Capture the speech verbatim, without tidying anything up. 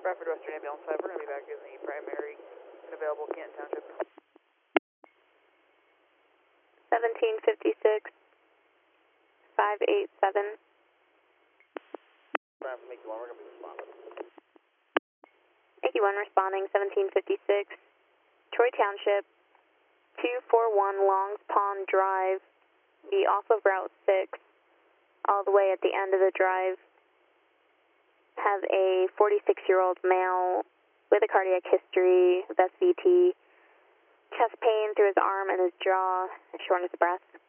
Bradford Western Ambulance five, we're going to be back in the primary and available Canton Township. seventeen fifty-six, five eight seven. Bradford, Mickey one, we're going to be responding. Mickey one responding, seventeen fifty-six, Troy Township, two forty-one Longs Pond Drive, be off of Route six, all the way at the end of the drive. Have a forty-six-year-old male with a cardiac history of S V T, chest pain through his arm and his jaw, shortness of breath.